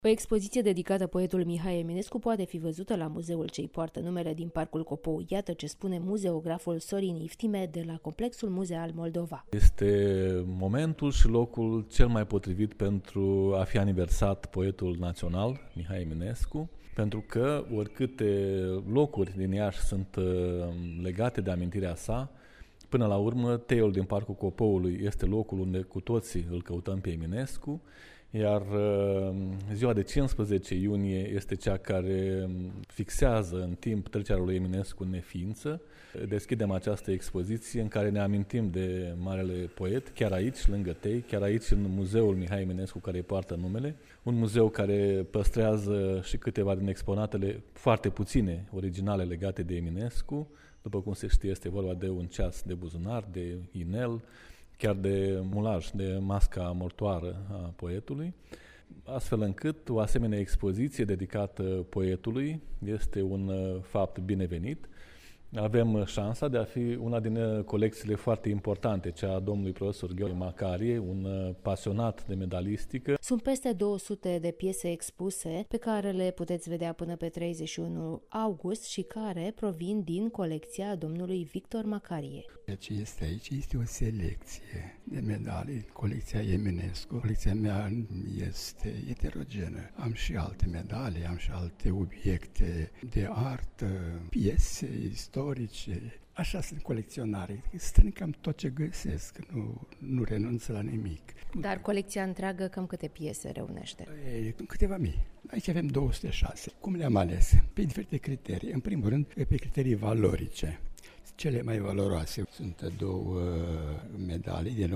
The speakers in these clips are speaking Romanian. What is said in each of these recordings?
O expoziție dedicată poetului Mihai Eminescu poate fi văzută la muzeul ce-i poartă numele din Parcul Copou. Iată ce spune muzeograful Sorin Iftime de la Complexul Muzeal Moldova. Este momentul și locul cel mai potrivit pentru a fi aniversat poetul național Mihai Eminescu, pentru că oricâte locuri din Iași sunt legate de amintirea sa, până la urmă, teiul din Parcul Copoului este locul unde cu toții îl căutăm pe Eminescu, iar ziua de 15 iunie este cea care fixează în timp trecerea lui Eminescu în neființă. Deschidem această expoziție în care ne amintim de marele poet, chiar aici, lângă tei, chiar aici în muzeul Mihai Eminescu care îi poartă numele, un muzeu care păstrează și câteva din exponatele foarte puține originale legate de Eminescu. După cum se știe, este vorba de un ceas de buzunar, de inel, chiar de mulaj, de masca mortoară a poetului, astfel încât o asemenea expoziție dedicată poetului este un fapt binevenit. Avem șansa de a fi una din colecțiile foarte importante, cea a domnului profesor Gheorghe Macarie, un pasionat de medalistică. Sunt peste 200 de piese expuse pe care le puteți vedea până pe 31 august și care provin din colecția domnului Victor Macarie. Ce este aici este o selecție de medalii, colecția Eminescu. Colecția mea este eterogenă. Am și alte medalii, am și alte obiecte de artă, piese istorice. Așa sunt colecționare. Strâng cam tot ce găsesc, nu renunț la nimic. Dar colecția întreagă cam câte piese reunește? Câteva mii. Aici avem 206. Cum le-am ales? Pe diferite criterii. În primul rând, pe criterii valorice. Cele mai valoroase sunt două medalii din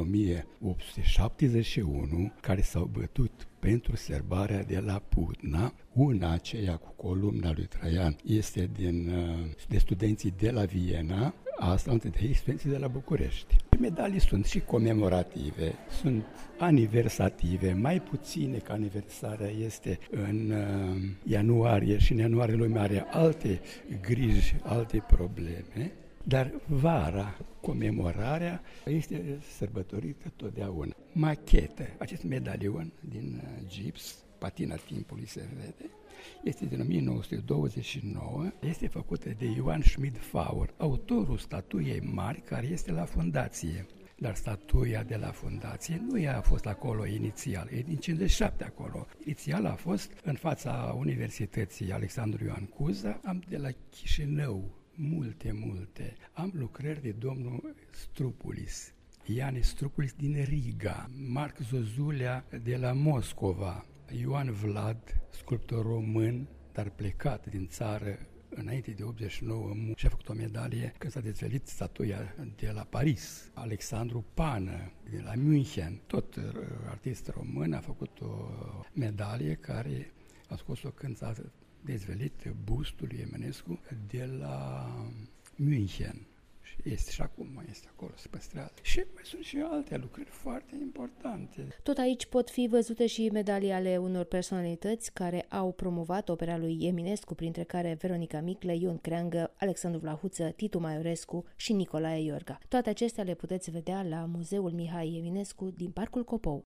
1871 care s-au bătut pentru sărbarea de la Putna. Una, aceea cu columna lui Traian, este de studenții de la Viena, asta de studenții de la București. Medalii sunt și comemorative, sunt aniversative, mai puține ca aniversarea este în ianuarie și în ianuarie lumea are alte griji, alte probleme. Dar vara, comemorarea, este sărbătorită totdeauna. Machetă, acest medalion din gips, patina timpului se vede, este din 1929, este făcută de Ioan Schmid-Faur, autorul statuiei mari care este la fundație. Dar statuia de la fundație nu ea a fost acolo inițial, e din 57 acolo. Inițial a fost în fața Universității Alexandru Ioan Cuza, am de la Chișinău, multe. Am lucrări de domnul Strupulis, Ianis Strupulis din Riga, Marc Zozulea de la Moscova, Ioan Vlad, sculptor român, dar plecat din țară înainte de 89 și a făcut o medalie când s-a dezvăluit statuia de la Paris. Alexandru Pană de la München, tot artist român, a făcut o medalie care a scos-o când s-a dezvăluit bustul lui Eminescu de la München. Și este și acum mai este acolo, se păstrează. Și mai sunt și alte lucrări foarte importante. Tot aici pot fi văzute și medalii ale unor personalități care au promovat opera lui Eminescu, printre care Veronica Micle, Ion Creangă, Alexandru Vlahuță, Titu Maiorescu și Nicolae Iorga. Toate acestea le puteți vedea la Muzeul Mihai Eminescu din Parcul Copou.